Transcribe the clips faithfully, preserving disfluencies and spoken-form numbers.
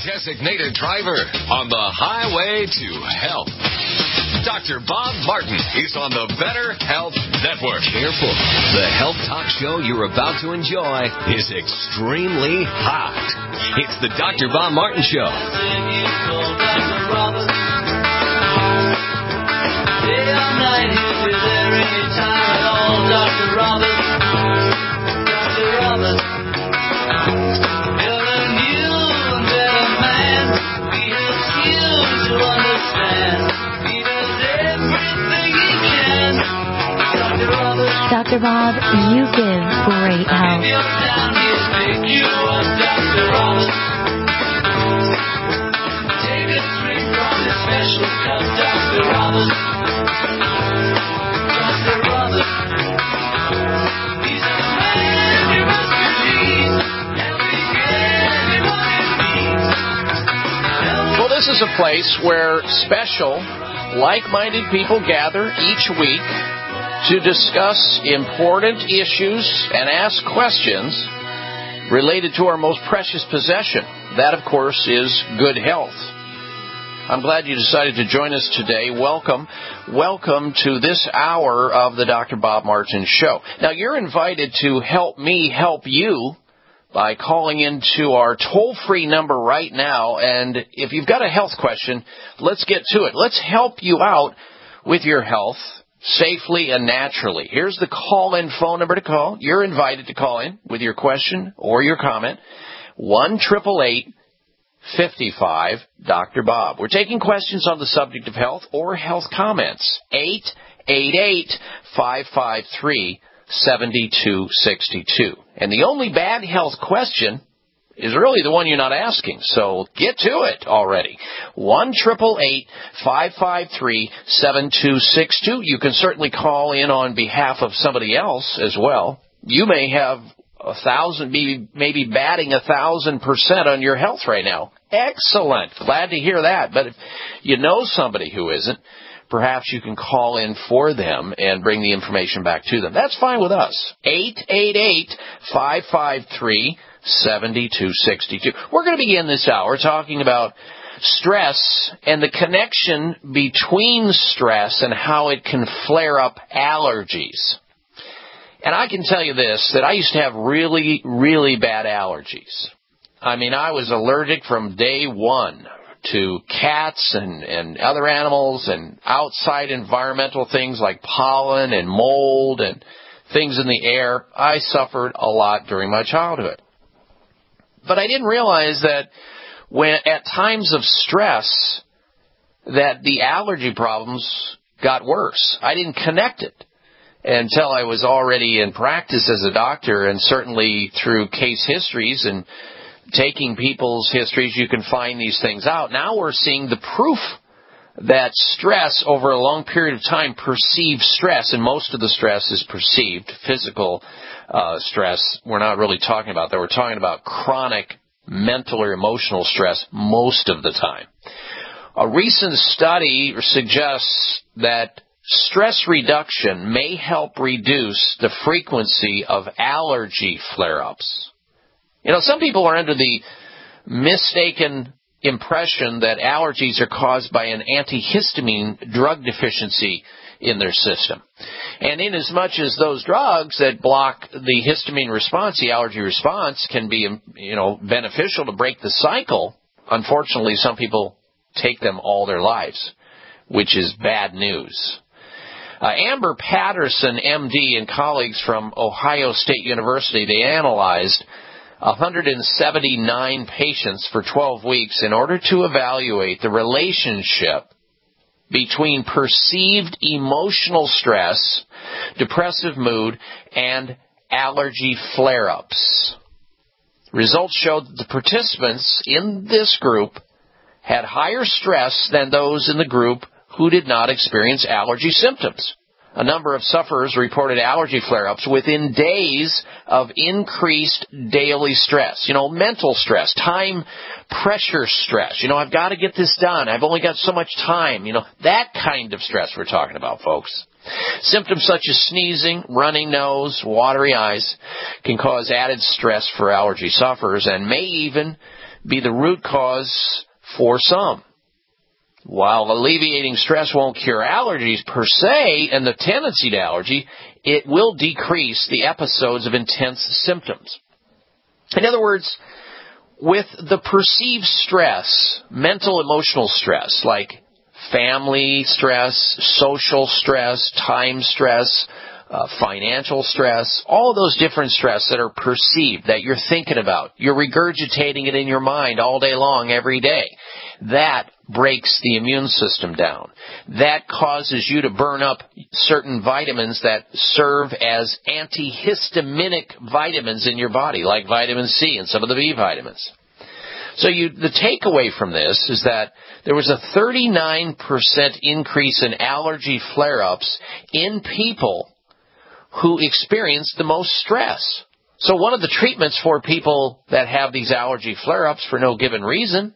designated driver on the highway to health. Doctor Bob Martin is on the Better Health Network. Careful. The health talk show you're about to enjoy is extremely hot. It's the Doctor Bob Martin Show. Doctor Bob, you give great help. Well, this is a place where special, like-minded people gather each week to discuss important issues and ask questions related to our most precious possession. That, of course, is good health. I'm glad you decided to join us today. Welcome. Welcome to this hour of the Doctor Bob Martin Show. Now, you're invited to help me help you by calling into our toll-free number right now. And if you've got a health question, let's get to it. Let's help you out with your health safely and naturally. Here's the call-in phone number to call. You're invited to call in with your question or your comment. one eight eight eight, five five, Doctor Bob. We're taking questions on the subject of health or health comments. eight eight eight, five five three, seven two six two. And the only bad health question is really the one you're not asking, so get to it already. one eight eight eight, five five three, seven two six two. You can certainly call in on behalf of somebody else as well. You may have a thousand, maybe, maybe batting a thousand percent on your health right now. Excellent. Glad to hear that. But if you know somebody who isn't, perhaps you can call in for them and bring the information back to them. That's fine with us. eight eight eight, five five three, seven two six two. We're going to begin this hour talking about stress and the connection between stress and how it can flare up allergies. And I can tell you this, that I used to have really, really bad allergies. I mean, I was allergic from day one to cats and, and other animals and outside environmental things like pollen and mold and things in the air. I suffered a lot during my childhood. But I didn't realize that when at times of stress that the allergy problems got worse. I didn't connect it until I was already in practice as a doctor, and certainly through case histories and taking people's histories, you can find these things out. Now we're seeing the proof that stress over a long period of time, perceived stress, and most of the stress is perceived, physical uh, stress, we're not really talking about that. We're talking about chronic mental or emotional stress most of the time. A recent study suggests that stress reduction may help reduce the frequency of allergy flare-ups. You know, some people are under the mistaken impression that allergies are caused by an antihistamine drug deficiency in their system. And in as much as those drugs that block the histamine response, the allergy response, can be, you know, beneficial to break the cycle, unfortunately some people take them all their lives, which is bad news. Uh, Amber Patterson, M D, and colleagues from Ohio State University, they analyzed one hundred seventy-nine patients for twelve weeks in order to evaluate the relationship between perceived emotional stress, depressive mood, and allergy flare-ups. Results showed that the participants in this group had higher stress than those in the group who did not experience allergy symptoms. A number of sufferers reported allergy flare-ups within days of increased daily stress. You know, mental stress, time pressure stress. You know, I've got to get this done. I've only got so much time. You know, that kind of stress we're talking about, folks. Symptoms such as sneezing, runny nose, watery eyes can cause added stress for allergy sufferers and may even be the root cause for some. While alleviating stress won't cure allergies per se and the tendency to allergy, it will decrease the episodes of intense symptoms. In other words, with the perceived stress, mental, emotional stress, like family stress, social stress, time stress, uh, financial stress, all of those different stress that are perceived, that you're thinking about, you're regurgitating it in your mind all day long, every day, that breaks the immune system down. That causes you to burn up certain vitamins that serve as antihistaminic vitamins in your body, like vitamin C and some of the B vitamins. So you, the takeaway from this is that there was a thirty-nine percent increase in allergy flare-ups in people who experienced the most stress. So one of the treatments for people that have these allergy flare-ups for no given reason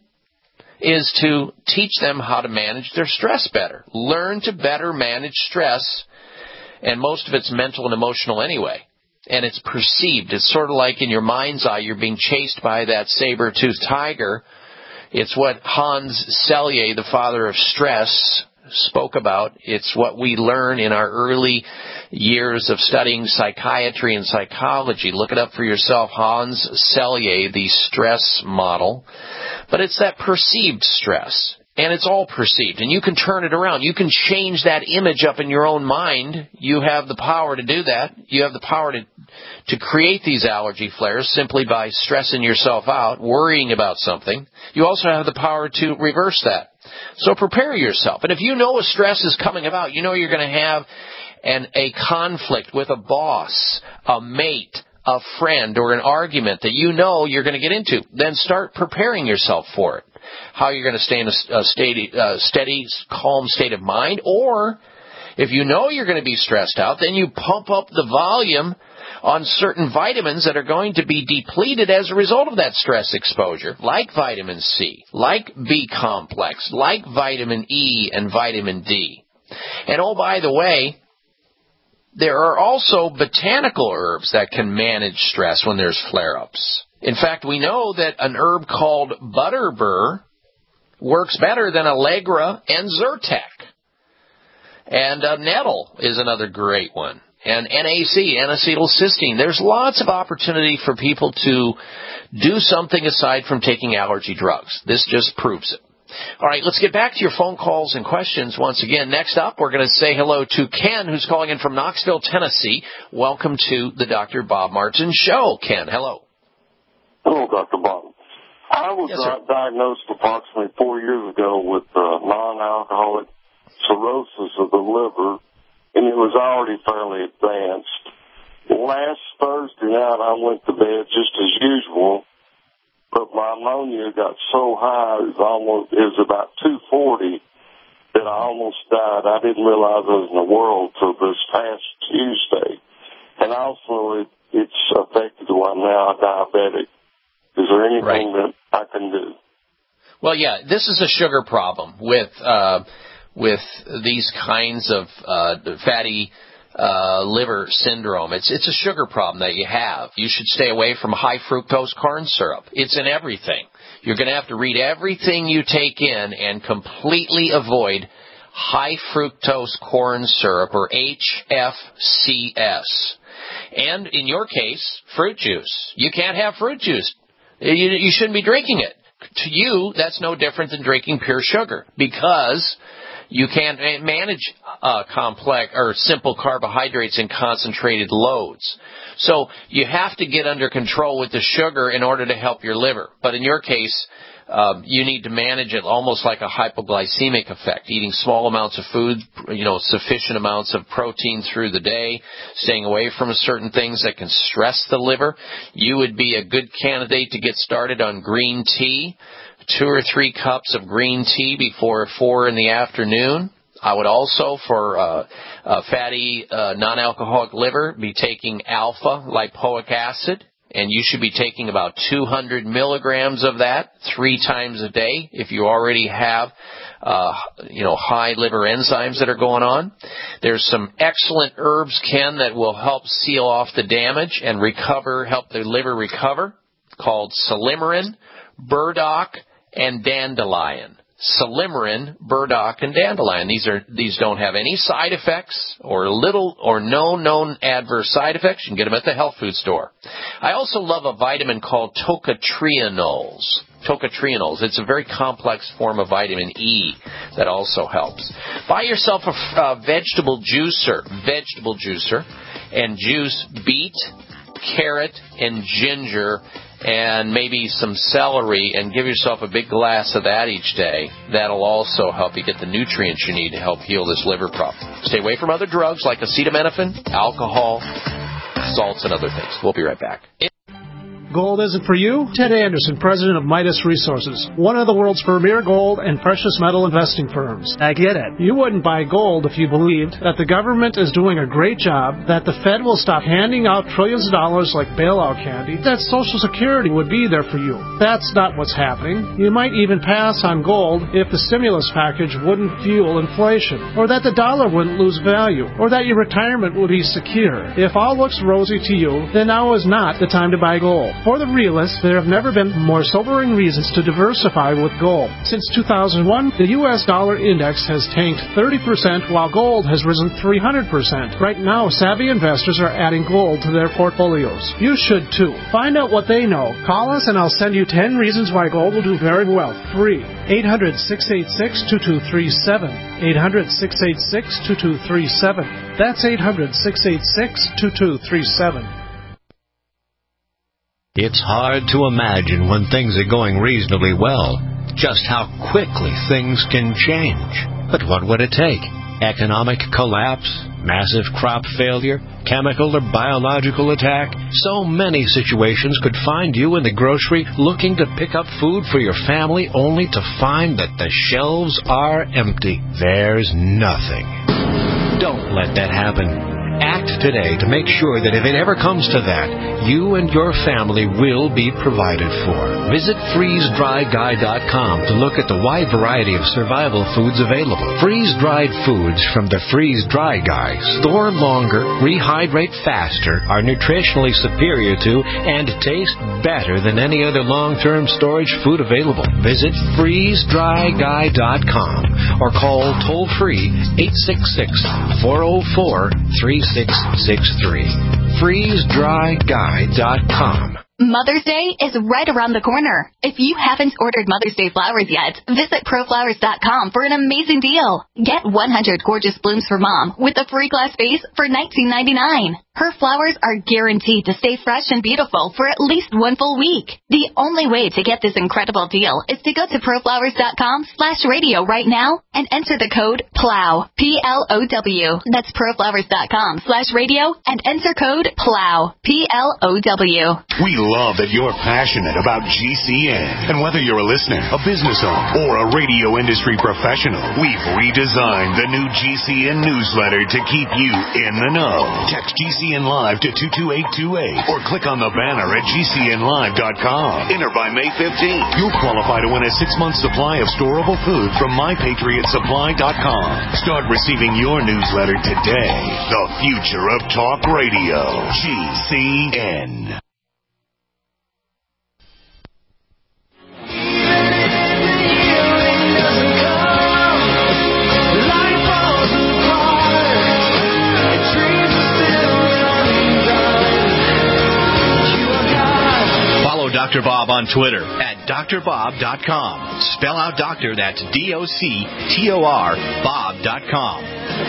is to teach them how to manage their stress better. Learn to better manage stress, and most of it's mental and emotional anyway. And it's perceived. It's sort of like in your mind's eye, you're being chased by that saber-toothed tiger. It's what Hans Selye, the father of stress, spoke about. It's what we learn in our early years of studying psychiatry and psychology. Look it up for yourself, Hans Selye, the stress model. But it's that perceived stress, and it's all perceived, and you can turn it around. You can change that image up in your own mind. You have the power to do that. You have the power to to create these allergy flares simply by stressing yourself out, worrying about something. You also have the power to reverse that. So prepare yourself. And if you know a stress is coming about, you know you're going to have an, a conflict with a boss, a mate, a friend, or an argument that you know you're going to get into, then start preparing yourself for it. How you're going to stay in a, a steady, uh, steady, calm state of mind, or if you know you're going to be stressed out, then you pump up the volume on certain vitamins that are going to be depleted as a result of that stress exposure, like vitamin C, like B complex, like vitamin E and vitamin D. And oh, by the way, there are also botanical herbs that can manage stress when there's flare-ups. In fact, we know that an herb called butterbur works better than Allegra and Zyrtec. And uh, nettle is another great one. And N A C, N-acetylcysteine. There's lots of opportunity for people to do something aside from taking allergy drugs. This just proves it. All right, let's get back to your phone calls and questions once again. Next up, we're going to say hello to Ken, who's calling in from Knoxville, Tennessee. Welcome to the Doctor Bob Martin Show. Ken, hello. Hello, Doctor Bob. I was yes, uh, diagnosed approximately four years ago with uh, non-alcoholic cirrhosis of the liver, and it was already fairly advanced. Last Thursday night, I went to bed just as usual, but my ammonia got so high, it was, almost, it was about two forty, that I almost died. I didn't realize I was in the world till this past Tuesday. And also, it, it's affected why I'm now diabetic. Is there anything right. that I can do? Well, yeah, this is a sugar problem with uh, with these kinds of uh, fatty uh, liver syndrome. It's it's a sugar problem that you have. You should stay away from high fructose corn syrup. It's in everything. You're going to have to read everything you take in and completely avoid high fructose corn syrup, or H F C S. And in your case, fruit juice. You can't have fruit juice. You, you shouldn't be drinking it. To you, that's no different than drinking pure sugar, because you can't manage uh, complex or simple carbohydrates in concentrated loads. So you have to get under control with the sugar in order to help your liver. But in your case, um, you need to manage it almost like a hypoglycemic effect, eating small amounts of food, you know, sufficient amounts of protein through the day, staying away from certain things that can stress the liver. You would be a good candidate to get started on green tea. Two or three cups of green tea before four in the afternoon. I would also, for uh, a fatty uh, non-alcoholic liver, be taking alpha lipoic acid, and you should be taking about two hundred milligrams of that three times a day if you already have, uh, you know, high liver enzymes that are going on. There's some excellent herbs, Ken, that will help seal off the damage and recover, help the liver recover, called Silymarin, burdock, and dandelion. Silymarin, burdock, and dandelion. These are these don't have any side effects or little or no known adverse side effects. You can get them at the health food store. I also love a vitamin called tocotrienols. Tocotrienols. It's a very complex form of vitamin E that also helps. Buy yourself a uh, vegetable juicer, vegetable juicer, and juice beet, carrot, and ginger, and maybe some celery, and give yourself a big glass of that each day. That'll also help you get the nutrients you need to help heal this liver problem. Stay away from other drugs like acetaminophen, alcohol, salts, and other things. We'll be right back. Gold isn't for you? Ted Anderson, president of Midas Resources, one of the world's premier gold and precious metal investing firms. I get it. You wouldn't buy gold if you believed that the government is doing a great job, that the Fed will stop handing out trillions of dollars like bailout candy, that Social Security would be there for you. That's not what's happening. You might even pass on gold if the stimulus package wouldn't fuel inflation, or that the dollar wouldn't lose value, or that your retirement would be secure. If all looks rosy to you, then now is not the time to buy gold. For the realists, there have never been more sobering reasons to diversify with gold. Since two thousand one, the U S dollar index has tanked thirty percent while gold has risen three hundred percent. Right now, savvy investors are adding gold to their portfolios. You should too. Find out what they know. Call us and I'll send you ten reasons why gold will do very well. Free. eight hundred, six eight six, two two three seven. eight hundred, six eight six, two two three seven. That's eight hundred, six eight six, two two three seven. It's hard to imagine when things are going reasonably well, just how quickly things can change. But what would it take? Economic collapse? Massive crop failure? Chemical or biological attack? So many situations could find you in the grocery looking to pick up food for your family only to find that the shelves are empty. There's nothing. Don't let that happen. Act today to make sure that if it ever comes to that, you and your family will be provided for. Visit freeze dry guy dot com to look at the wide variety of survival foods available. Freeze-dried foods from the Freeze Dry Guy store longer, rehydrate faster, are nutritionally superior to, and taste better than any other long-term storage food available. Visit freeze dry guy dot com or call toll-free eight six six, four oh four, three six six three. freeze dry guy dot com. Mother's Day is right around the corner. If you haven't ordered Mother's Day flowers yet, visit pro flowers dot com for an amazing deal. Get one hundred gorgeous blooms for Mom with a free glass vase for nineteen ninety-nine. Her flowers are guaranteed to stay fresh and beautiful for at least one full week. The only way to get this incredible deal is to go to pro flowers dot com slash radio right now and enter the code PLOW, P L O W. That's pro flowers dot com slash radio and enter code PLOW, P L O W. We love that you're passionate about G C N. And whether you're a listener, a business owner, or a radio industry professional, we've redesigned the new G C N newsletter to keep you in the know. Text G C N Live to two two eight two eight or click on the banner at G C N live dot com. Enter by May fifteenth. You'll qualify to win a six-month supply of storable food from my patriot supply dot com. Start receiving your newsletter today. The future of talk radio. G C N. Doctor Bob on Twitter at D R Bob dot com. Spell out doctor, that's D O C T O R, Bob dot com.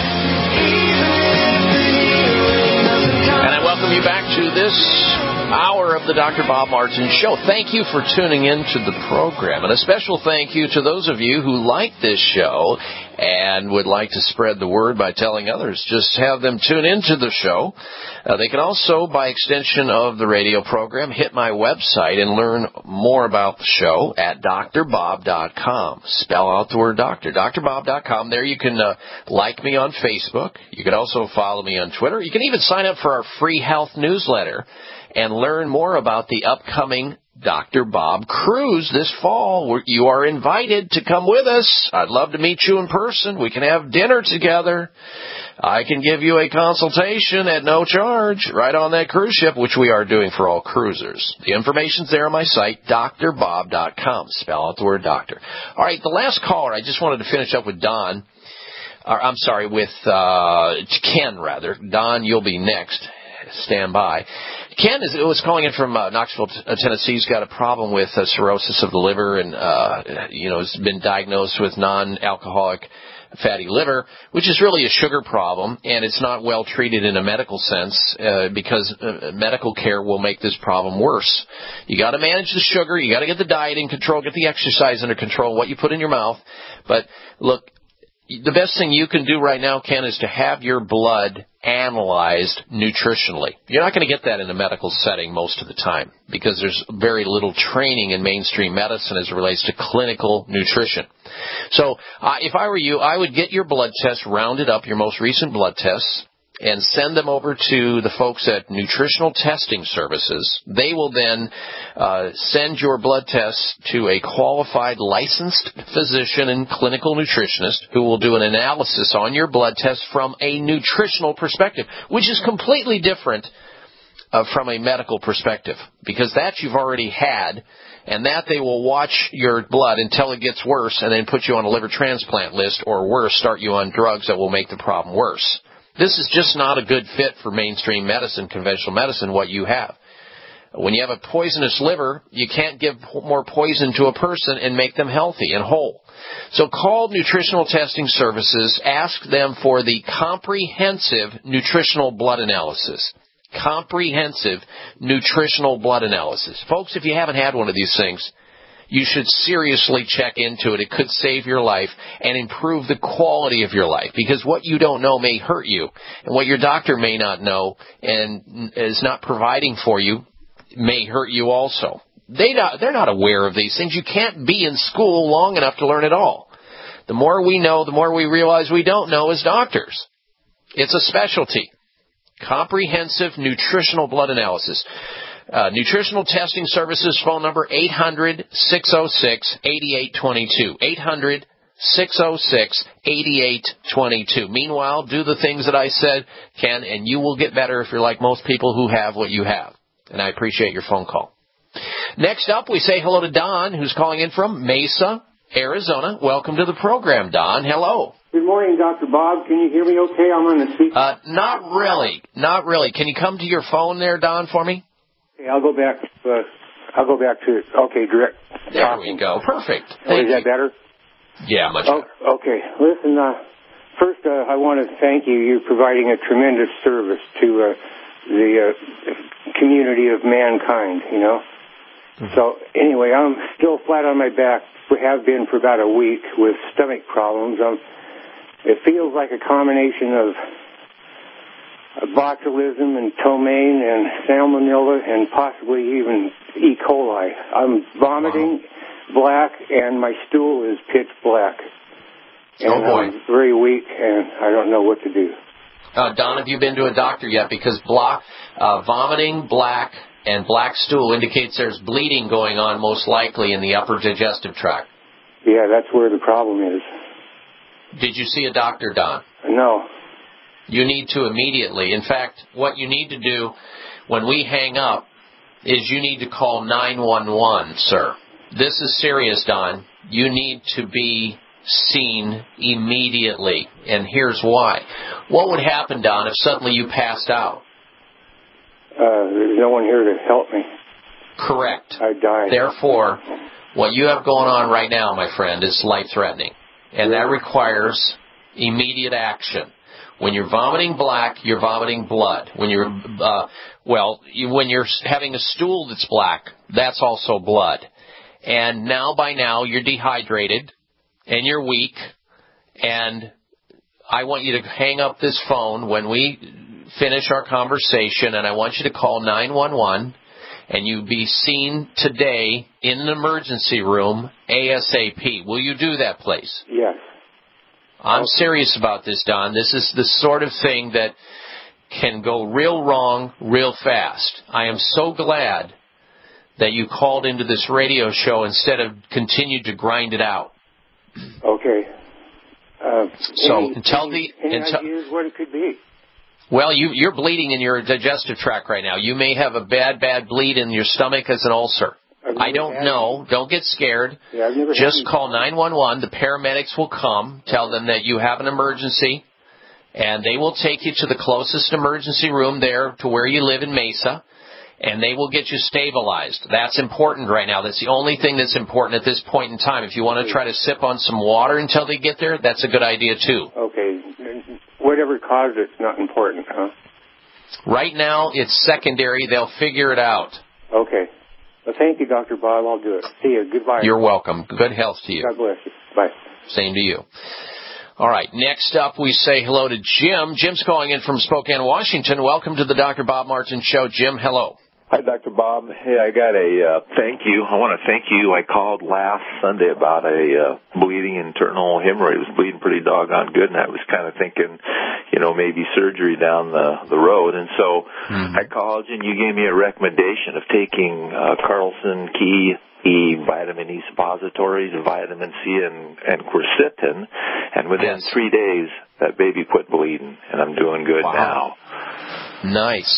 And I welcome you back to this hour of the Doctor Bob Martin Show. Thank you for tuning in to the program. And a special thank you to those of you who like this show and would like to spread the word by telling others. Just have them tune into the show. Uh, they can also, by extension of the radio program, hit my website and learn more about the show at D R Bob dot com. Spell out the word doctor, D R Bob dot com. There you can uh, like me on Facebook. You can also follow me on Twitter. You can even sign up for our free health newsletter and learn more about the upcoming Doctor Bob Cruise this fall. You are invited to come with us. I'd love to meet you in person. We can have dinner together. I can give you a consultation at no charge right on that cruise ship, which we are doing for all cruisers. The information's there on my site, D R bob dot com. Spell out the word doctor. All right, the last caller, I just wanted to finish up with Don. Or, I'm sorry, with uh, Ken, rather. Don, you'll be next. Stand by. Ken is was calling in from uh, Knoxville, Tennessee. He's got a problem with uh, cirrhosis of the liver and, uh, you know, has been diagnosed with non-alcoholic fatty liver, which is really a sugar problem, and it's not well treated in a medical sense uh, because uh, medical care will make this problem worse. You got to manage the sugar. You got to get the diet in control, get the exercise under control, what you put in your mouth. But, look, the best thing you can do right now, Ken, is to have your blood analyzed nutritionally. You're not going to get that in a medical setting most of the time because there's very little training in mainstream medicine as it relates to clinical nutrition. So uh, if I were you, I would get your blood tests rounded up, your most recent blood tests, and send them over to the folks at Nutritional Testing Services. They will then uh, send your blood tests to a qualified licensed physician and clinical nutritionist who will do an analysis on your blood test from a nutritional perspective, which is completely different uh, from a medical perspective, because that you've already had, and that they will watch your blood until it gets worse and then put you on a liver transplant list, or worse, start you on drugs that will make the problem worse. This is just not a good fit for mainstream medicine, conventional medicine, what you have. When you have a poisonous liver, you can't give more poison to a person and make them healthy and whole. So call Nutritional Testing Services. Ask them for the comprehensive nutritional blood analysis. Comprehensive nutritional blood analysis. Folks, if you haven't had one of these things, you should seriously check into it. It could save your life and improve the quality of your life, because what you don't know may hurt you, and what your doctor may not know and is not providing for you may hurt you also. They not, they're not aware of these things. You can't be in school long enough to learn it all. The more we know, the more we realize we don't know as doctors. It's a specialty. Comprehensive nutritional blood analysis. Uh, Nutritional Testing Services, phone number eight hundred, six oh six, eight eight two two. eight hundred, six oh six, eight eight two two. Meanwhile, do the things that I said, Ken, and you will get better if you're like most people who have what you have. And I appreciate your phone call. Next up, we say hello to Don, who's calling in from Mesa, Arizona. Welcome to the program, Don. Hello. Good morning, Doctor Bob. Can you hear me okay? I'm on the speaker. Uh, not really. Not really. Can you come to your phone there, Don, for me? Okay, I'll go back. Uh, I'll go back to okay, direct. There talking. we go. Perfect. Oh, is that better? Yeah, much oh, better. Okay. Listen, uh, first, uh, I want to thank you. You're providing a tremendous service to uh, the uh, community of mankind. You know. Mm-hmm. So anyway, I'm still flat on my back. Have been for about a week with stomach problems. Um, it feels like a combination of botulism and ptomaine and salmonella and possibly even E. coli. I'm vomiting wow. black, and my stool is pitch black. And oh, boy. I'm very weak, and I don't know what to do. Uh, Don, have you been to a doctor yet? Because block, uh, vomiting, black, and black stool indicates there's bleeding going on, most likely in the upper digestive tract. Yeah, that's where the problem is. Did you see a doctor, Don? No. You need to immediately. In fact, what you need to do when we hang up is you need to call nine one one, sir. This is serious, Don. You need to be seen immediately, and here's why. What would happen, Don, if suddenly you passed out? Uh, there's no one here to help me. Correct. I died. Therefore, what you have going on right now, my friend, is life-threatening, and that requires immediate action. When you're vomiting black, you're vomiting blood. When you're, uh, well, you, when you're having a stool that's black, that's also blood. And now by now, you're dehydrated, and you're weak, and I want you to hang up this phone when we finish our conversation, and I want you to call nine one one, and you be seen today in an emergency room ASAP. Will you do that, please? Yes. I'm serious about this, Don. This is the sort of thing that can go real wrong real fast. I am so glad that you called into this radio show instead of continued to grind it out. Okay. Uh, Uh, so any, until any, the any until, ideas what it could be? Well, you, you're bleeding in your digestive tract right now. You may have a bad, bad bleed in your stomach as an ulcer. I don't know. Don't get scared. Yeah, I've never Just call nine one one. The paramedics will come. Tell them that you have an emergency, and they will take you to the closest emergency room there to where you live in Mesa, and they will get you stabilized. That's important right now. That's the only thing that's important at this point in time. If you want to try to sip on some water until they get there, that's a good idea, too. Okay. Whatever caused it's not important, huh? Right now, it's secondary. They'll figure it out. Okay. Well, thank you, Doctor Bob. I'll do it. See you. Goodbye. You're welcome. Good health to you. God bless you. Bye. Same to you. All right. Next up, we say hello to Jim. Jim's calling in from Spokane, Washington. Welcome to the Doctor Bob Martin Show. Jim, hello. Hi, Doctor Bob. Hey, I got a uh, thank you. I want to thank you. I called last Sunday about a uh, bleeding internal hemorrhoid. It was bleeding pretty doggone good, and I was kind of thinking, you know, maybe surgery down the the road. And so mm-hmm. I called you, and you gave me a recommendation of taking uh, Carlson Key E vitamin E suppositories, vitamin C, and, and quercetin. And within yes. three days, that baby quit bleeding, and I'm doing good wow. now. Nice.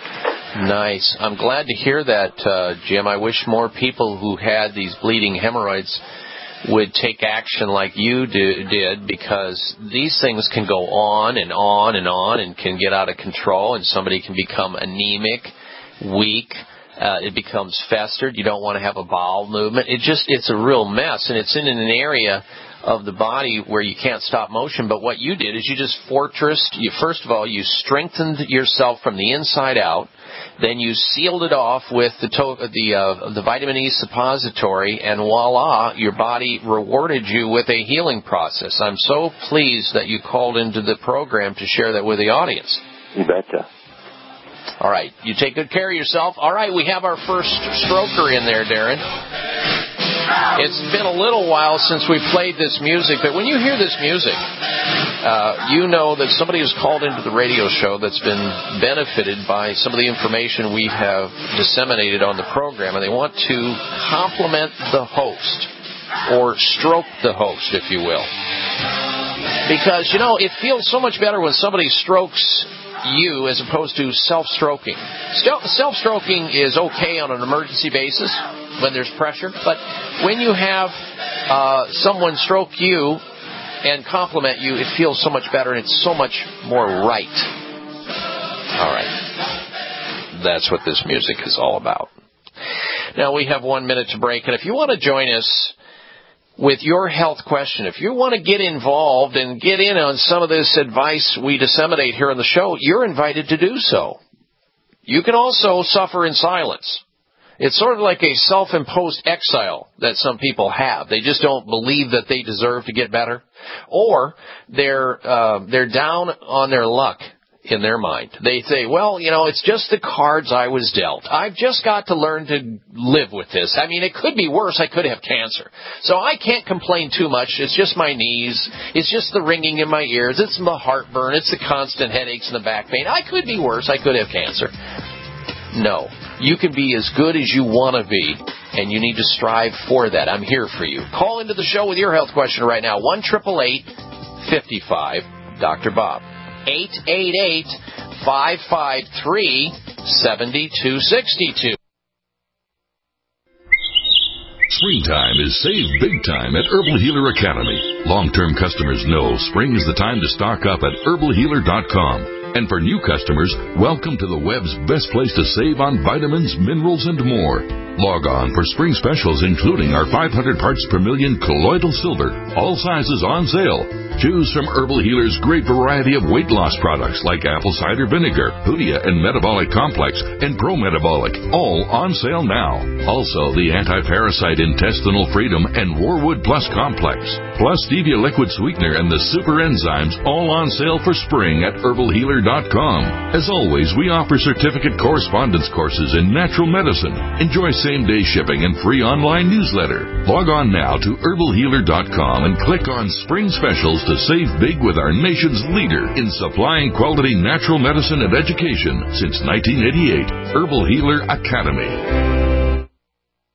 Nice. I'm glad to hear that, uh, Jim. I wish more people who had these bleeding hemorrhoids would take action like you do, did, because these things can go on and on and on and can get out of control, and somebody can become anemic, weak. Uh, it becomes festered. You don't want to have a bowel movement. It just, it's a real mess, and it's in an area of the body where you can't stop motion. But what you did is you just fortressed. You, first of all, you strengthened yourself from the inside out. Then you sealed it off with the to- the uh, the vitamin E suppository, and voila, your body rewarded you with a healing process. I'm so pleased that you called into the program to share that with the audience. You betcha. All right, you take good care of yourself. All right, we have our first stroker in there, Darren. It's been a little while since we played this music, but when you hear this music, uh, you know that somebody has called into the radio show that's been benefited by some of the information we have disseminated on the program, and they want to compliment the host, or stroke the host, if you will. Because, you know, it feels so much better when somebody strokes you as opposed to self-stroking. Self-stroking is okay on an emergency basis when there's pressure, but when you have uh, someone stroke you and compliment you, it feels so much better, and it's so much more right. All right. That's what this music is all about. Now, we have one minute to break, and if you want to join us with your health question, if you want to get involved and get in on some of this advice we disseminate here on the show, you're invited to do so. You can also suffer in silence. It's sort of like a self-imposed exile that some people have. They just don't believe that they deserve to get better, or they're uh, they're down on their luck in their mind. They say, well, you know, it's just the cards I was dealt. I've just got to learn to live with this. I mean, it could be worse. I could have cancer. So I can't complain too much. It's just my knees. It's just the ringing in my ears. It's the heartburn. It's the constant headaches and the back pain. I could be worse. I could have cancer. No. You can be as good as you want to be, and you need to strive for that. I'm here for you. Call into the show with your health question right now. one eight eight eight, five five, Doctor Bob. eight eight eight, five five three, seven two six two. Springtime is save big time at Herbal Healer Academy. Long-term customers know spring is the time to stock up at herbal healer dot com. And for new customers, welcome to the web's best place to save on vitamins, minerals, and more. Log on for spring specials, including our five hundred parts per million colloidal silver, all sizes on sale. Choose from Herbal Healer's great variety of weight loss products like apple cider vinegar, Hoodia and Metabolic Complex, and Pro Metabolic, all on sale now. Also, the Anti-Parasite Intestinal Freedom and Warwood Plus Complex, plus Stevia Liquid Sweetener and the Super Enzymes, all on sale for spring at herbal healer dot com. As always, we offer certificate correspondence courses in natural medicine. Enjoy same-day shipping and free online newsletter. Log on now to herbal healer dot com and click on Spring Specials to save big with our nation's leader in supplying quality natural medicine and education since nineteen eighty-eight. Herbal Healer Academy.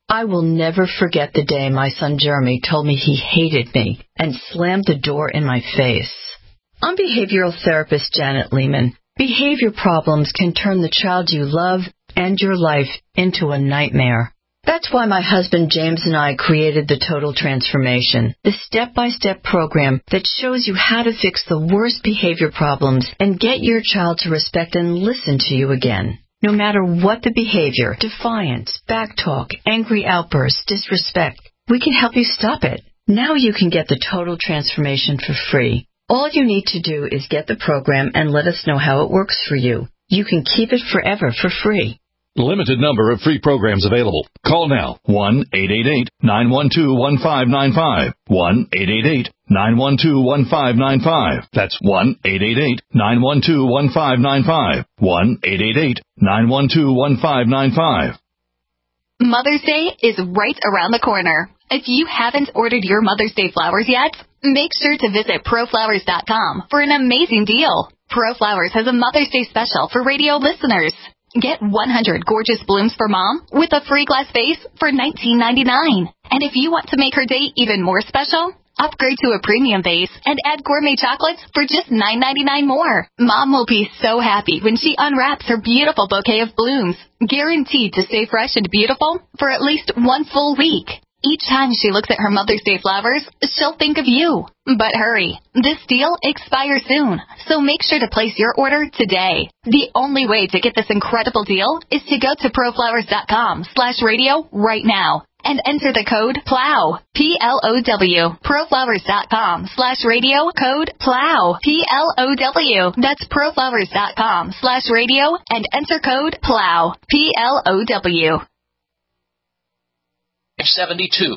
I will never forget the day my son Jeremy told me he hated me and slammed the door in my face. I'm behavioral therapist Janet Lehman. Behavior problems can turn the child you love and your life into a nightmare. That's why my husband James and I created the Total Transformation, the step-by-step program that shows you how to fix the worst behavior problems and get your child to respect and listen to you again. No matter what the behavior, defiance, backtalk, angry outbursts, disrespect, we can help you stop it. Now you can get the Total Transformation for free. All you need to do is get the program and let us know how it works for you. You can keep it forever for free. Limited number of free programs available. Call now, one eight eight eight, nine one two, one five nine five, one eight eight eight, nine one two, one five nine five. That's one eight eight eight, nine one two, one five nine five, one eight eight eight, nine one two, one five nine five. Mother's Day is right around the corner. If you haven't ordered your Mother's Day flowers yet, make sure to visit pro flowers dot com for an amazing deal. ProFlowers has a Mother's Day special for radio listeners. Get one hundred gorgeous blooms for Mom with a free glass vase for nineteen ninety-nine. And if you want to make her day even more special, upgrade to a premium vase and add gourmet chocolates for just nine ninety-nine more. Mom will be so happy when she unwraps her beautiful bouquet of blooms, guaranteed to stay fresh and beautiful for at least one full week. Each time she looks at her Mother's Day flowers, she'll think of you. But hurry, this deal expires soon, so make sure to place your order today. The only way to get this incredible deal is to go to pro flowers dot com slash radio right now and enter the code PLOW, P L O W, pro flowers dot com slash radio, code PLOW, P L O W. That's pro flowers dot com slash radio and enter code PLOW, P L O W. seventy-two.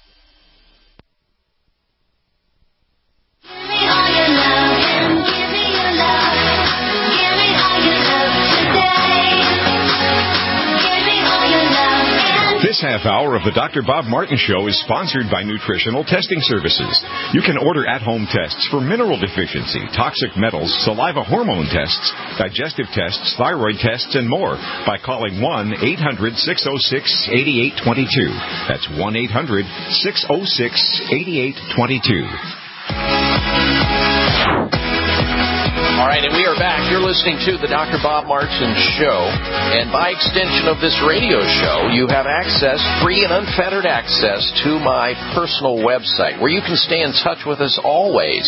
This half hour of the Doctor Bob Martin Show is sponsored by Nutritional Testing Services. You can order at-home tests for mineral deficiency, toxic metals, saliva hormone tests, digestive tests, thyroid tests, and more by calling one eight hundred, six oh six, eight eight two two. That's one eight hundred, six oh six, eight eight two two. All right, and we are back. You're listening to the Doctor Bob Martin Show. And by extension of this radio show, you have access, free and unfettered access, to my personal website, where you can stay in touch with us always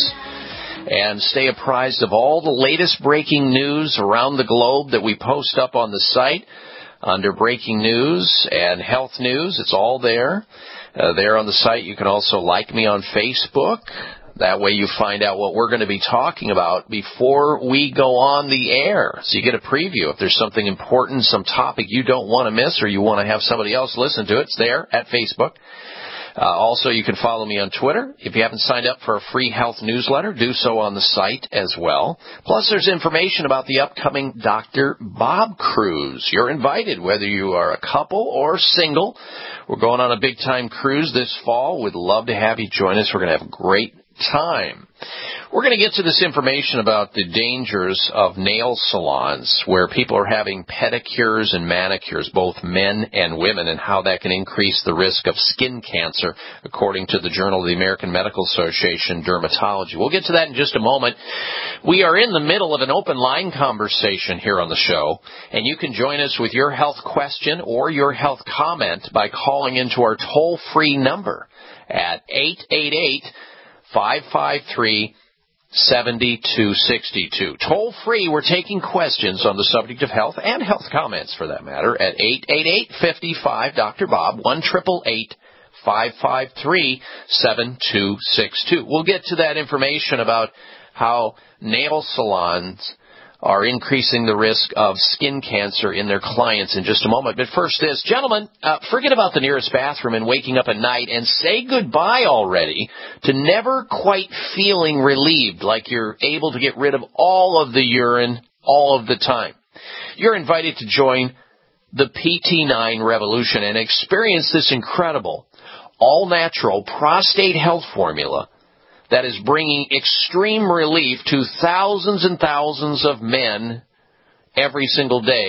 and stay apprised of all the latest breaking news around the globe that we post up on the site under Breaking News and Health News. It's all there. Uh, there on the site, you can also like me on Facebook. That way you find out what we're going to be talking about before we go on the air. So you get a preview. If there's something important, some topic you don't want to miss, or you want to have somebody else listen to it, it's there at Facebook. Uh, also, you can follow me on Twitter. If you haven't signed up for a free health newsletter, do so on the site as well. Plus, there's information about the upcoming Doctor Bob Cruise. You're invited, whether you are a couple or single. We're going on a big-time cruise this fall. We'd love to have you join us. We're going to have a great time. We're going to get to this information about the dangers of nail salons where people are having pedicures and manicures, both men and women, and how that can increase the risk of skin cancer, according to the Journal of the American Medical Association Dermatology. We'll get to that in just a moment. We are in the middle of an open line conversation here on the show, and you can join us with your health question or your health comment by calling into our toll-free number at eight eight eight, five five three, seven two six two. Toll free, we're taking questions on the subject of health and health comments for that matter at eight eight eight, five five, Doctor Bob, one eight eight eight, five five three, seven two six two. We'll get to that information about how nail salons are increasing the risk of skin cancer in their clients in just a moment. But first this, gentlemen, uh, forget about the nearest bathroom and waking up at night and say goodbye already to never quite feeling relieved, like you're able to get rid of all of the urine all of the time. You're invited to join the P T nine revolution and experience this incredible, all-natural prostate health formula that is bringing extreme relief to thousands and thousands of men every single day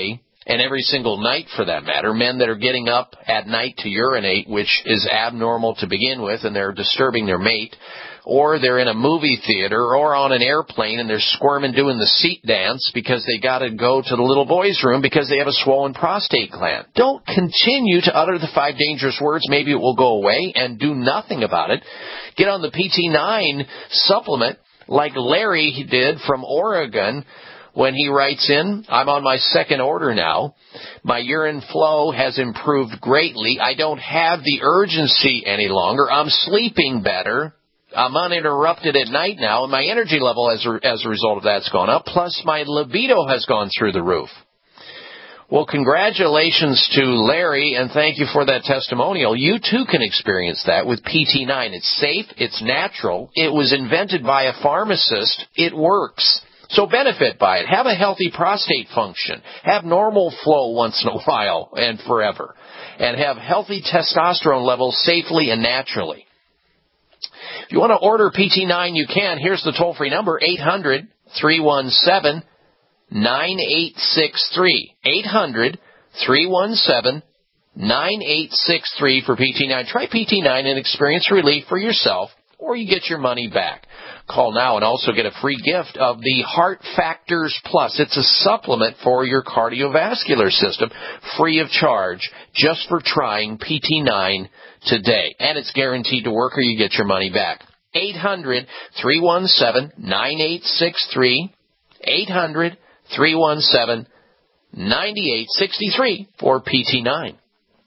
and every single night for that matter, men that are getting up at night to urinate, which is abnormal to begin with, and they're disturbing their mate, or they're in a movie theater or on an airplane and they're squirming doing the seat dance because they got to go to the little boy's room because they have a swollen prostate gland. Don't continue to utter the five dangerous words, maybe it will go away, and do nothing about it. Get on the P T nine supplement like Larry did from Oregon when he writes in, I'm on my second order now. My urine flow has improved greatly. I don't have the urgency any longer. I'm sleeping better. I'm uninterrupted at night now, and my energy level as a, as a result of that's gone up, plus my libido has gone through the roof. Well, congratulations to Larry, and thank you for that testimonial. You, too, can experience that with P T nine. It's safe. It's natural. It was invented by a pharmacist. It works. So benefit by it. Have a healthy prostate function. Have normal flow once in a while and forever. And have healthy testosterone levels safely and naturally. If you want to order P T nine, you can. Here's the toll-free number, eight hundred, three one seven, nine eight six three. eight hundred, three one seven, nine eight six three for P T nine. Try P T nine and experience relief for yourself, or you get your money back. Call now and also get a free gift of the Heart Factors Plus. It's a supplement for your cardiovascular system, free of charge, just for trying P T nine today. And it's guaranteed to work or you get your money back. eight hundred, three one seven, nine eight six three. eight hundred, three one seven, nine eight six three for P T nine.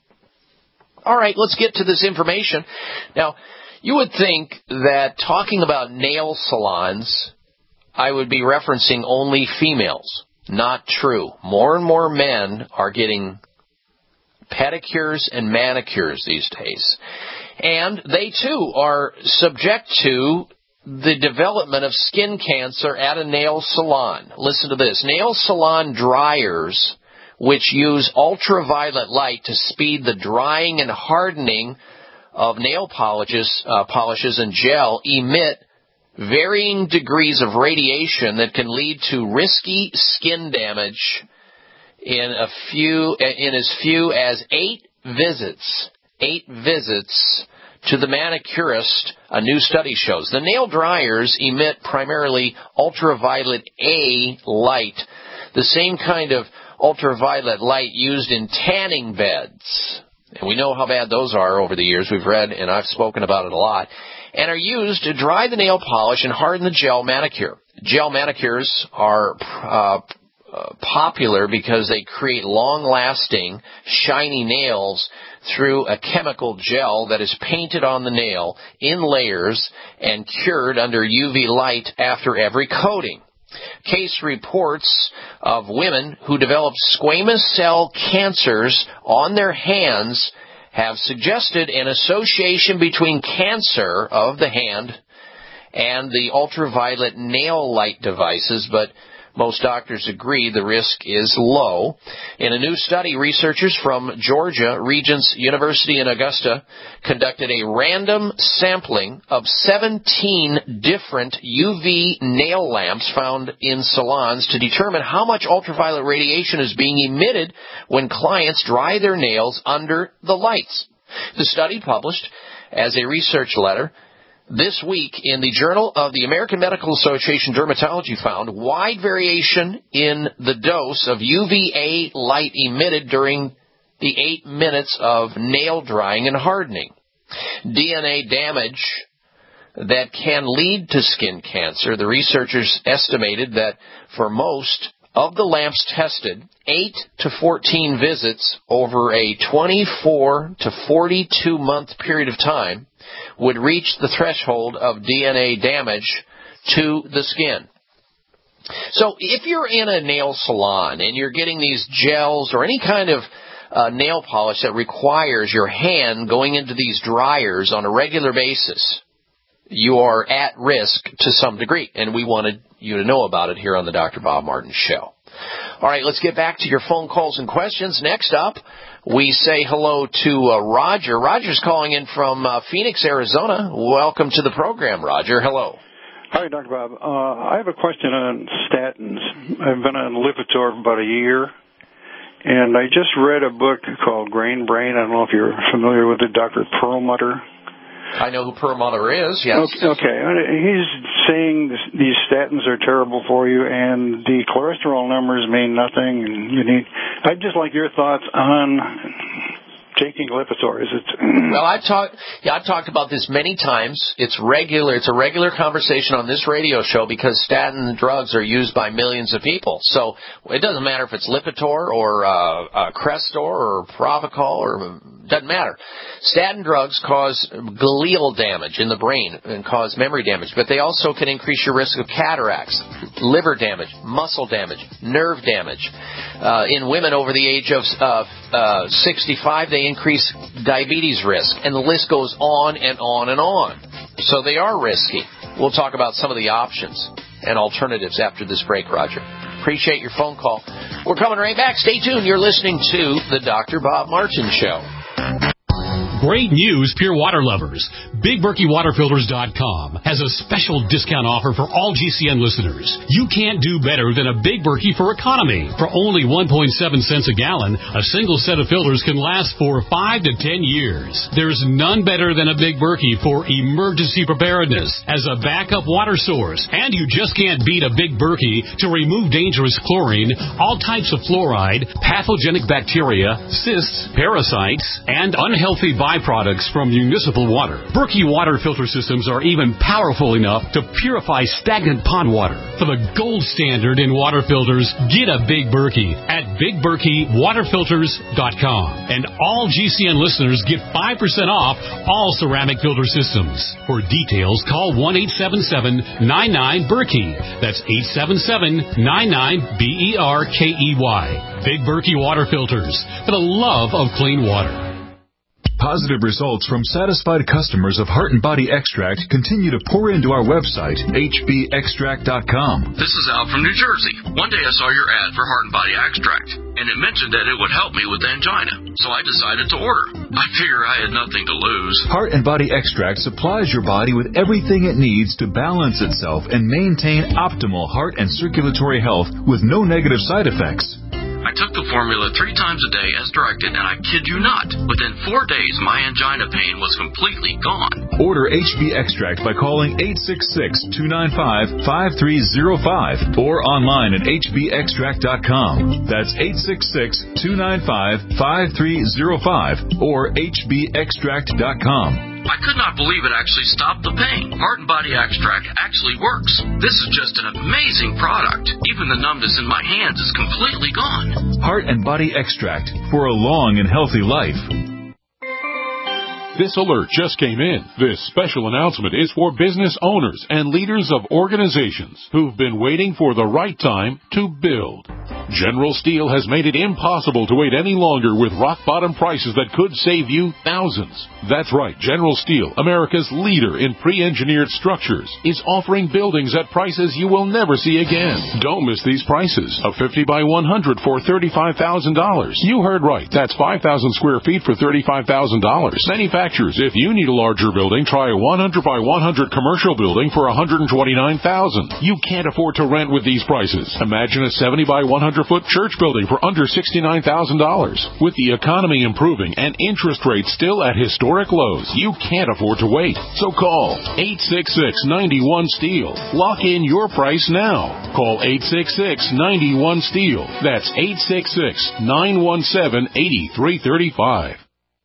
All right, let's get to this information. Now, you would think that talking about nail salons, I would be referencing only females. Not true. More and more men are getting pedicures and manicures these days. And they, too, are subject to the development of skin cancer at a nail salon. Listen to this. Nail salon dryers, which use ultraviolet light to speed the drying and hardening of nail polishes, uh, polishes and gel, emit varying degrees of radiation that can lead to risky skin damage in a few, in as few as eight visits, eight visits to the manicurist, a new study shows. The nail dryers emit primarily ultraviolet A light, the same kind of ultraviolet light used in tanning beds. And we know how bad those are over the years. We've read, and I've spoken about it a lot, and are used to dry the nail polish and harden the gel manicure. Gel manicures are uh, uh, popular because they create long-lasting, shiny nails through a chemical gel that is painted on the nail in layers and cured under U V light after every coating. Case reports of women who developed squamous cell cancers on their hands have suggested an association between cancer of the hand and the ultraviolet nail light devices, but most doctors agree the risk is low. In a new study, researchers from Georgia Regents University in Augusta conducted a random sampling of seventeen different U V nail lamps found in salons to determine how much ultraviolet radiation is being emitted when clients dry their nails under the lights. The study, published as a research letter this week in the Journal of the American Medical Association Dermatology, found wide variation in the dose of U V A light emitted during the eight minutes of nail drying and hardening. D N A damage that can lead to skin cancer. The researchers estimated that for most of the lamps tested, eight to fourteen visits over a twenty-four to forty-two month period of time would reach the threshold of D N A damage to the skin. So if you're in a nail salon and you're getting these gels or any kind of uh, nail polish that requires your hand going into these dryers on a regular basis, you are at risk to some degree, and we wanted you to know about it here on the Doctor Bob Martin Show. All right, let's get back to your phone calls and questions. Next up, we say hello to uh, Roger. Roger's calling in from uh, Phoenix, Arizona. Welcome to the program, Roger. Hello. Hi, Doctor Bob. Uh, I have a question on statins. I've been on Lipitor for about a year, And I just read a book called Grain Brain. I don't know if you're familiar with it, Doctor Perlmutter. I know who Perlmutter is, yes. Okay, okay. He's saying this, these statins are terrible for you, and the cholesterol numbers mean nothing, and you need... I'd just like your thoughts on taking Lipitor. Is it? Well, I've talked. Yeah, I've talked about this many times. It's regular. It's a regular conversation on this radio show because statin drugs are used by millions of people. So it doesn't matter if it's Lipitor or uh, uh, Crestor or Provocol or doesn't matter. Statin drugs cause glial damage in the brain and cause memory damage, but they also can increase your risk of cataracts, liver damage, muscle damage, nerve damage. Uh, in women over the age of uh, uh, sixty-five, they increase diabetes risk, and the list goes on and on and on. So they are risky. We'll talk about some of the options and alternatives after this break, Roger. Appreciate your phone call. We're coming right back. Stay tuned. You're listening to the Doctor Bob Martin Show. Great news, Pure Water lovers. Big Berkey Water Filters dot com has a special discount offer for all G C N listeners. You can't do better than a Big Berkey for economy. For only one point seven cents a gallon, a single set of filters can last for five to ten years. There's none better than a Big Berkey for emergency preparedness as a backup water source. And you just can't beat a Big Berkey to remove dangerous chlorine, all types of fluoride, pathogenic bacteria, cysts, parasites, and unhealthy byproducts from municipal water. Berkey water filter systems are even powerful enough to purify stagnant pond water. For the gold standard in water filters, get a Big Berkey at Big Berkey Water Filters dot com. And all G C N listeners get five percent off all ceramic filter systems. For details, call one eight seven seven, nine nine, Berkey. That's eight seven seven, nine nine, B E R K E Y. Big Berkey Water Filters, for the love of clean water. Positive results from satisfied customers of Heart and Body Extract continue to pour into our website, H B extract dot com. This is Al from New Jersey. One day I saw your ad for Heart and Body Extract, and it mentioned that it would help me with angina, so I decided to order. I figure I had nothing to lose. Heart and Body Extract supplies your body with everything it needs to balance itself and maintain optimal heart and circulatory health with no negative side effects. I took the formula three times a day as directed, and I kid you not, within four days my angina pain was completely gone. Order H B Extract by calling eight six six, two nine five, five three zero five or online at H B extract dot com. That's eight six six, two nine five, five three zero five or H B extract dot com. I could not believe it actually stopped the pain. Heart and Body Extract actually works. This is just an amazing product. Even the numbness in my hands is completely gone. Heart and Body Extract for a long and healthy life. This alert just came in. This special announcement is for business owners and leaders of organizations who've been waiting for the right time to build. General Steel has made it impossible to wait any longer with rock-bottom prices that could save you thousands. That's right, General Steel, America's leader in pre-engineered structures, is offering buildings at prices you will never see again. Don't miss these prices. A fifty by one hundred for thirty-five thousand dollars. You heard right. That's five thousand square feet for thirty-five thousand dollars. Manufacturers, if you need a larger building, try a one hundred by one hundred commercial building for one hundred twenty-nine thousand dollars. You can't afford to rent with these prices. Imagine a seventy by one hundred foot church building for under sixty-nine thousand dollars. With the economy improving and interest rates still at historic lows, you can't afford to wait. So call eight six six, nine one, STEEL. Lock in your price now. Call eight six six, nine one, STEEL. That's eight six six, nine one seven, eight three three five.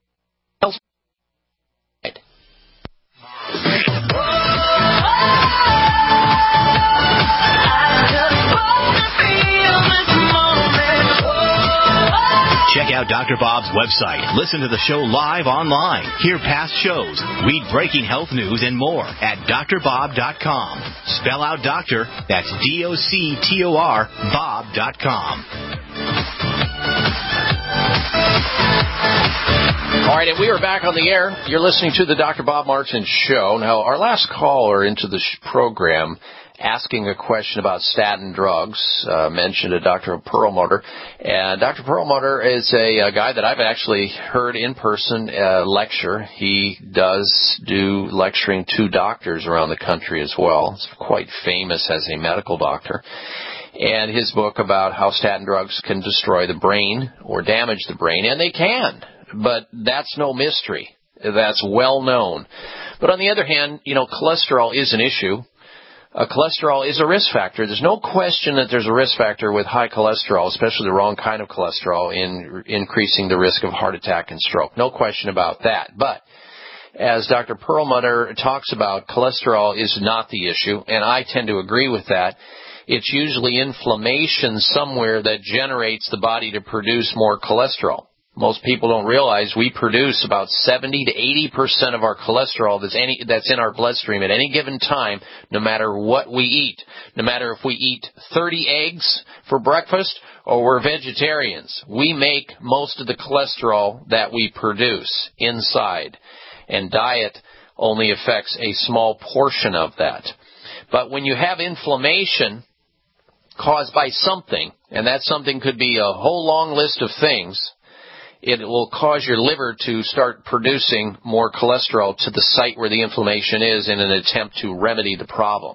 Check out Doctor Bob's website. Listen to the show live online. Hear past shows. Read breaking health news and more at D R bob dot com. Spell out doctor. That's D O C T O R Bob dot com. All right, and we are back on the air. You're listening to the Doctor Bob Martin Show. Now, our last caller into the program asking a question about statin drugs, uh, mentioned a Doctor Perlmutter. And Doctor Perlmutter is a, a guy that I've actually heard in person uh, lecture. He does do lecturing to doctors around the country as well. He's quite famous as a medical doctor. and his book about how statin drugs can destroy the brain or damage the brain, and they can. But that's no mystery. That's well known. But on the other hand, you know, cholesterol is an issue. Uh, cholesterol is a risk factor. There's no question that there's a risk factor with high cholesterol, especially the wrong kind of cholesterol, in increasing the risk of heart attack and stroke. No question about that. But as Doctor Perlmutter talks about, cholesterol is not the issue, and I tend to agree with that. It's usually inflammation somewhere that generates the body to produce more cholesterol. Most people don't realize we produce about seventy to eighty percent of our cholesterol that's, any, that's in our bloodstream at any given time, no matter what we eat. No matter if we eat thirty eggs for breakfast or we're vegetarians. We make most of the cholesterol that we produce inside. And diet only affects a small portion of that. But when you have inflammation caused by something, and that something could be a whole long list of things, it will cause your liver to start producing more cholesterol to the site where the inflammation is in an attempt to remedy the problem.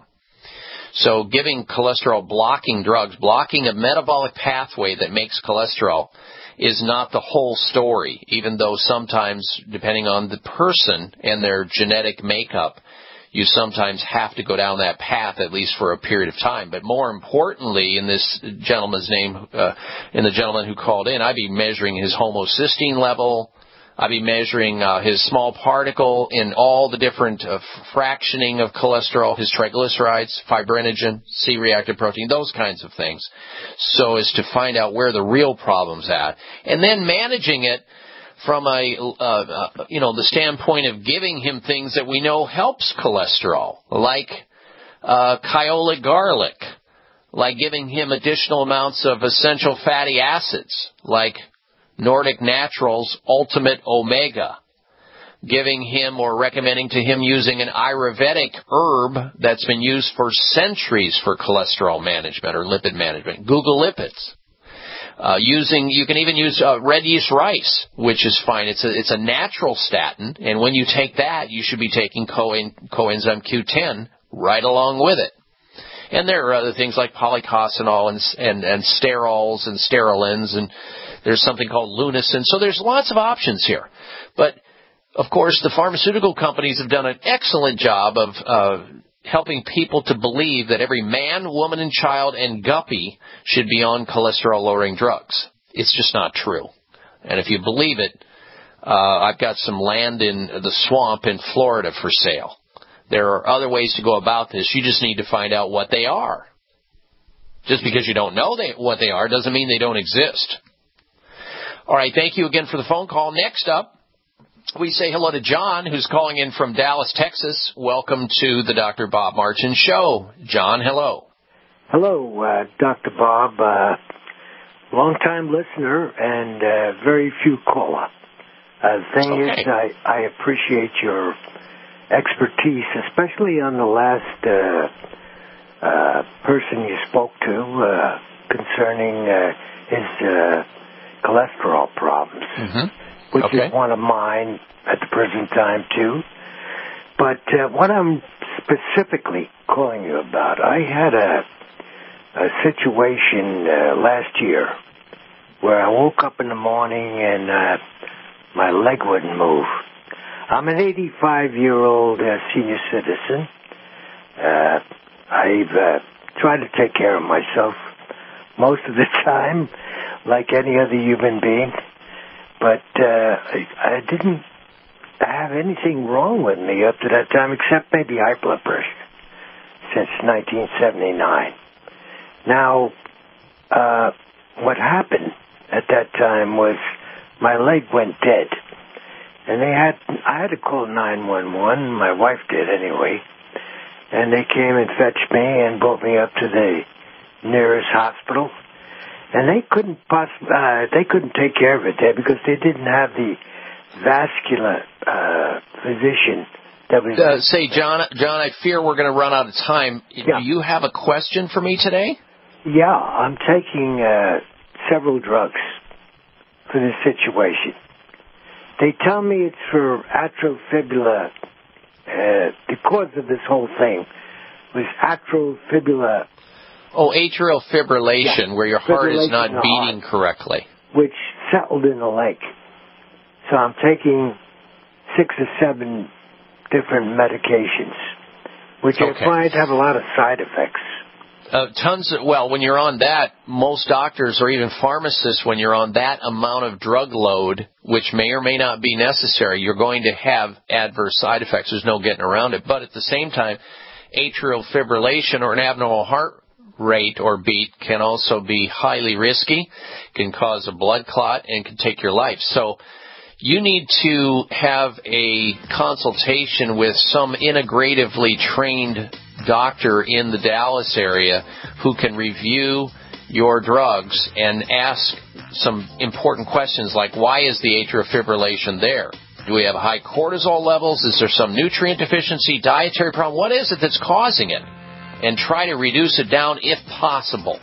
So giving cholesterol blocking drugs, blocking a metabolic pathway that makes cholesterol, is not the whole story, even though sometimes, depending on the person and their genetic makeup, you sometimes have to go down that path, at least for a period of time. But more importantly, in this gentleman's name, uh, in the gentleman who called in, I'd be measuring his homocysteine level. I'd be measuring uh, his small particle in all the different uh, fractioning of cholesterol, his triglycerides, fibrinogen, C-reactive protein, those kinds of things, so as to find out where the real problem's at. And then managing it from a, uh, uh, you know, the standpoint of giving him things that we know helps cholesterol, like uh, Kyolic garlic, like giving him additional amounts of essential fatty acids, like Nordic Naturals Ultimate Omega, giving him or recommending to him using an Ayurvedic herb that's been used for centuries for cholesterol management or lipid management, Gugalipids. Uh, using, you can even use uh, red yeast rice, which is fine. It's a, it's a natural statin, and when you take that, you should be taking coen, coenzyme Q ten right along with it. And there are other things like polycosanol and, and, and sterols and sterolins, and there's something called Lunicin. So there's lots of options here. But, of course, the pharmaceutical companies have done an excellent job of uh, helping people to believe that every man, woman, and child and guppy should be on cholesterol-lowering drugs. It's just not true. And if you believe it, uh, I've got some land in the swamp in Florida for sale. There are other ways to go about this. You just need to find out what they are. Just because you don't know they, what they are doesn't mean they don't exist. All right, thank you again for the phone call. Next up, we say hello to John, who's calling in from Dallas, Texas. Welcome to the Doctor Bob Martin Show. John, hello. Hello, uh, Doctor Bob. Uh, long-time listener and uh, very few caller. Uh, the thing okay. is, I, I appreciate your expertise, especially on the last uh, uh, person you spoke to uh, concerning uh, his uh, cholesterol problems, mm-hmm. which okay. is one of mine at the present time, too. But uh, what I'm specifically calling you about, I had a, a situation uh, last year where I woke up in the morning and uh, my leg wouldn't move. I'm an eighty-five-year-old uh, senior citizen. Uh, I've uh, tried to take care of myself most of the time, like any other human being. But uh, I, I didn't have anything wrong with me up to that time, except maybe high blood pressure, since nineteen seventy-nine. Now, uh, what happened at that time was my leg went dead. And they had, I had to call nine one one, my wife did anyway, and they came and fetched me and brought me up to the nearest hospital. And they couldn't poss- uh, they couldn't take care of it there because they didn't have the vascular uh, physician that was... Uh, say, John, John, I fear we're going to run out of time. Yeah. Do you have a question for me today? Yeah, I'm taking uh, several drugs for this situation. They tell me it's for atrial fibula. Uh, the cause of this whole thing was atrial fibula Oh, atrial fibrillation, yeah. where your heart is not beating heart, correctly. Which settled in the leg. So I'm taking six or seven different medications, which okay. I find have a lot of side effects. Uh, tons of, well, when you're on that, most doctors or even pharmacists, when you're on that amount of drug load, which may or may not be necessary, you're going to have adverse side effects. There's no getting around it. But at the same time, atrial fibrillation or an abnormal heart rate or beat can also be highly risky, can cause a blood clot, and can take your life. So you need to have a consultation with some integratively trained doctor in the Dallas area who can review your drugs and ask some important questions like, why is the atrial fibrillation there? Do we have high cortisol levels? Is there some nutrient deficiency, dietary problem? What is it that's causing it? And try to reduce it down if possible.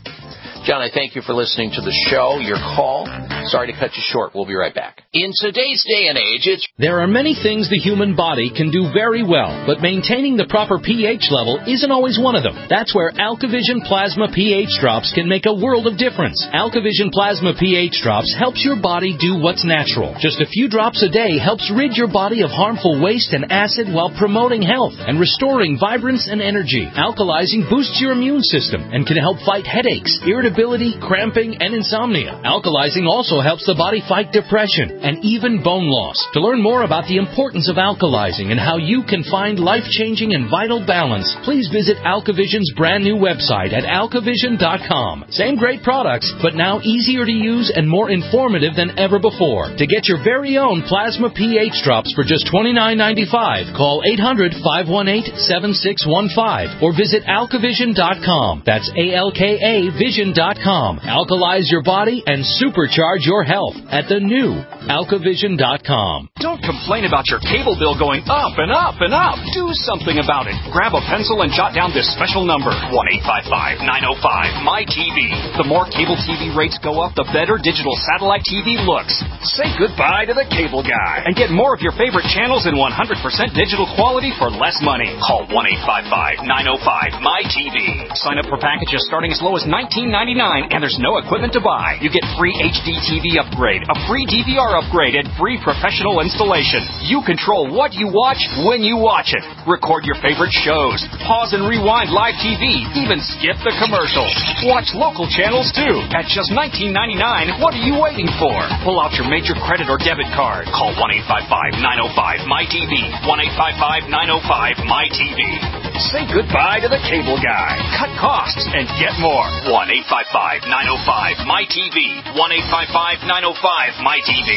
John, I thank you for listening to the show, your call. Sorry to cut you short. We'll be right back. In today's day and age, it's... There are many things the human body can do very well, but maintaining the proper pH level isn't always one of them. That's where AlkaVision Plasma pH Drops can make a world of difference. AlkaVision Plasma pH Drops helps your body do what's natural. Just a few drops a day helps rid your body of harmful waste and acid while promoting health and restoring vibrance and energy. Alkalizing boosts your immune system and can help fight headaches, irritability, cramping, and insomnia. Alkalizing also helps the body fight depression and even bone loss. To learn more about the importance of alkalizing and how you can find life-changing and vital balance, please visit AlkaVision's brand new website at alkavision dot com. Same great products, but now easier to use and more informative than ever before. To get your very own Plasma pH Drops for just twenty-nine ninety-five, call eight hundred, five one eight, seven six one five or visit alkavision dot com. That's A L K A vision dot com. Alkalize your body and supercharge your health at the new alkavision dot com. Don't complain about your cable bill going up and up and up. Do something about it. Grab a pencil and jot down this special number, one eight five five, nine oh five, M Y T V. The more cable T V rates go up, the better digital satellite T V looks. Say goodbye to the cable guy and get more of your favorite channels in one hundred percent digital quality for less money. Call one eight five five, nine oh five, M Y T V. Sign up for packages starting as low as nineteen ninety-nine, and there's no equipment to buy. You get free H D T V upgrade, a free D V R upgrade, and free professional installation. You control what you watch when you watch it. Record your favorite shows. Pause and rewind live T V. Even skip the commercials. Watch local channels too. At just nineteen ninety-nine, what are you waiting for? Pull out your major credit or debit card. Call one eight five five, nine oh five, M Y T V. one eight five five, nine oh five, M Y T V. Say goodbye to the cable guy. Cut costs and get more. one eight five five, nine oh five, M Y T V. one eight five five, nine oh five, M Y T V.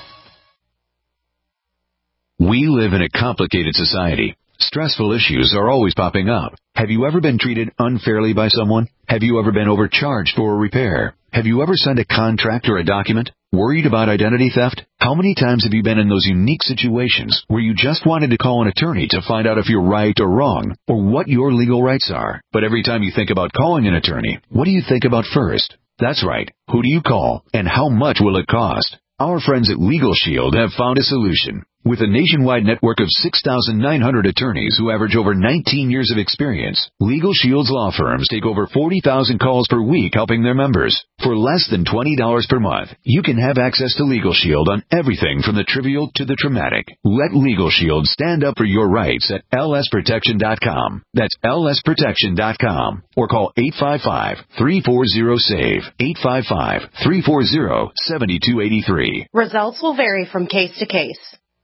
We live in a complicated society. Stressful issues are always popping up. Have you ever been treated unfairly by someone? Have you ever been overcharged for a repair? Have you ever signed a contract or a document? Worried about identity theft? How many times have you been in those unique situations where you just wanted to call an attorney to find out if you're right or wrong, or what your legal rights are? But every time you think about calling an attorney, what do you think about first? That's right. Who do you call, and how much will it cost? Our friends at Legal Shield have found a solution. With a nationwide network of six thousand nine hundred attorneys who average over nineteen years of experience, Legal Shield's law firms take over forty thousand calls per week helping their members. For less than twenty dollars per month, you can have access to Legal Shield on everything from the trivial to the traumatic. Let Legal Shield stand up for your rights at L S protection dot com. That's L S protection dot com. Or call eight five five, three four zero, S A V E, eight five five, three four zero, seven two eight three. Results will vary from case to case.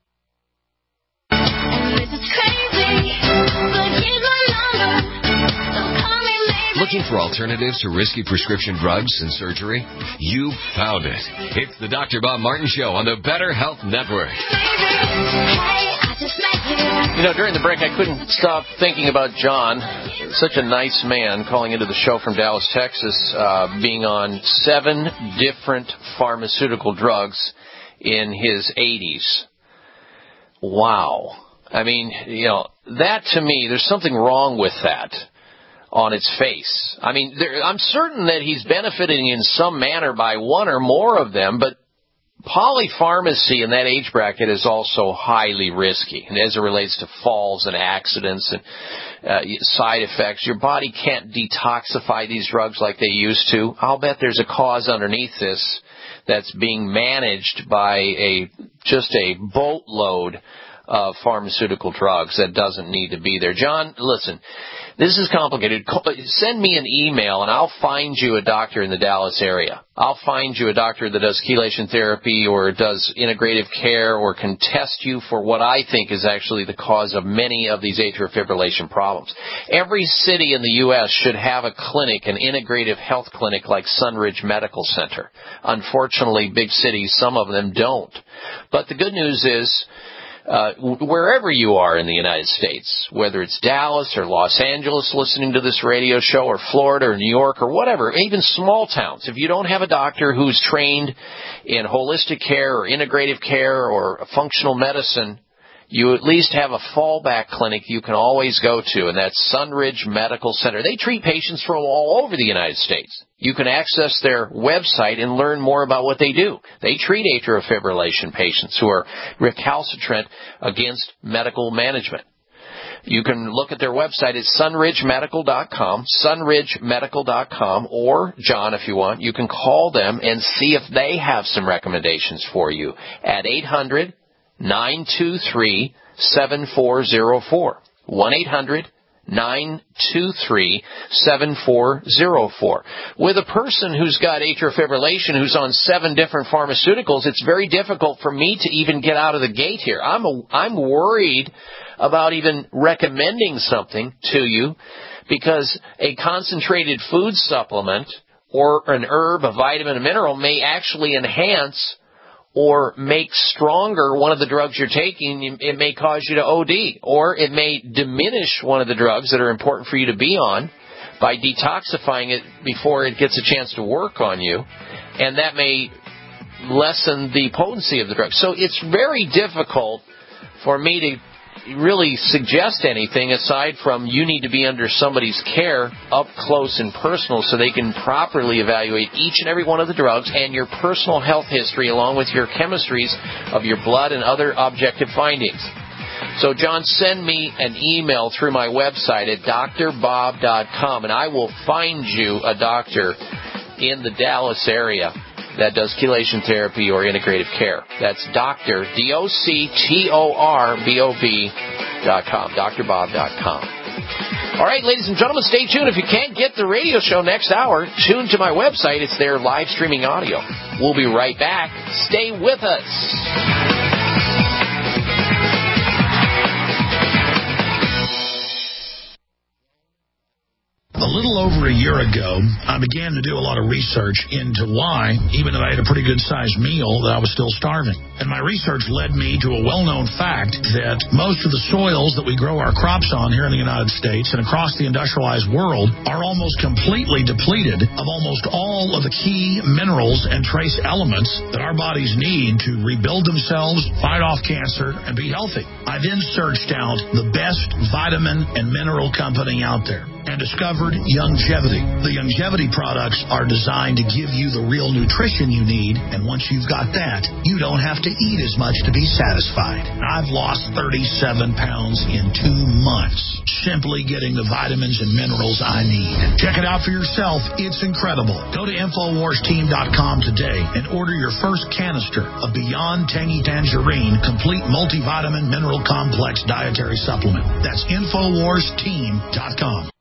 Looking for alternatives to risky prescription drugs and surgery? You found it. It's the Doctor Bob Martin Show on the Better Health Network. You know, during the break, I couldn't stop thinking about John, such a nice man, calling into the show from Dallas, Texas, uh, being on seven different pharmaceutical drugs in his eighties. Wow. I mean, you know, that to me, there's something wrong with that on its face. I mean, there, I'm certain that he's benefiting in some manner by one or more of them, but polypharmacy in that age bracket is also highly risky, and as it relates to falls and accidents and uh, side effects. Your body can't detoxify these drugs like they used to. I'll bet there's a cause underneath this that's being managed by a just a boatload of pharmaceutical drugs that doesn't need to be there. John, listen, this is complicated. Send me an email, and I'll find you a doctor in the Dallas area. I'll find you a doctor that does chelation therapy or does integrative care or can test you for what I think is actually the cause of many of these atrial fibrillation problems. Every city in the U S should have a clinic, an integrative health clinic like Sunridge Medical Center. Unfortunately, big cities, some of them don't. But the good news is, Uh, wherever you are in the United States, whether it's Dallas or Los Angeles listening to this radio show, or Florida or New York or whatever, even small towns, if you don't have a doctor who's trained in holistic care or integrative care or functional medicine, you at least have a fallback clinic you can always go to, and that's Sunridge Medical Center. They treat patients from all over the United States. You can access their website and learn more about what they do. They treat atrial fibrillation patients who are recalcitrant against medical management. You can look at their website. It's sunridge medical dot com, sunridge medical dot com, or, John, if you want, you can call them and see if they have some recommendations for you at eight hundred, nine two three, seven four zero four, one eight hundred, nine two three, seven four zero four. With a person who's got atrial fibrillation who's on seven different pharmaceuticals, it's very difficult for me to even get out of the gate here. I'm a, I'm worried about even recommending something to you because a concentrated food supplement or an herb, a vitamin, a mineral may actually enhance or make stronger one of the drugs you're taking. It may cause you to O D, or it may diminish one of the drugs that are important for you to be on by detoxifying it before it gets a chance to work on you, and that may lessen the potency of the drug. So it's very difficult for me to really suggest anything aside from you need to be under somebody's care up close and personal so they can properly evaluate each and every one of the drugs and your personal health history along with your chemistries of your blood and other objective findings. So, John, send me an email through my website at d r bob dot com, and I will find you a doctor in the Dallas area that does chelation therapy or integrative care. That's Doctor, D O C T O R B O B dot com, d r bob dot com. All right, ladies and gentlemen, stay tuned. If you can't get the radio show next hour, tune to my website. It's there live streaming audio. We'll be right back. Stay with us. A little over a year ago, I began to do a lot of research into why, even though I had a pretty good-sized meal, that I was still starving. And my research led me to a well-known fact that most of the soils that we grow our crops on here in the United States and across the industrialized world are almost completely depleted of almost all of the key minerals and trace elements that our bodies need to rebuild themselves, fight off cancer, and be healthy. I then searched out the best vitamin and mineral company out there and discovered Youngevity. The Youngevity products are designed to give you the real nutrition you need, and once you've got that, you don't have to eat as much to be satisfied. I've lost thirty-seven pounds in two months, simply getting the vitamins and minerals I need. Check it out for yourself. It's incredible. Go to infowars team dot com today and order your first canister of Beyond Tangy Tangerine Complete Multivitamin Mineral Complex Dietary Supplement. That's infowars team dot com.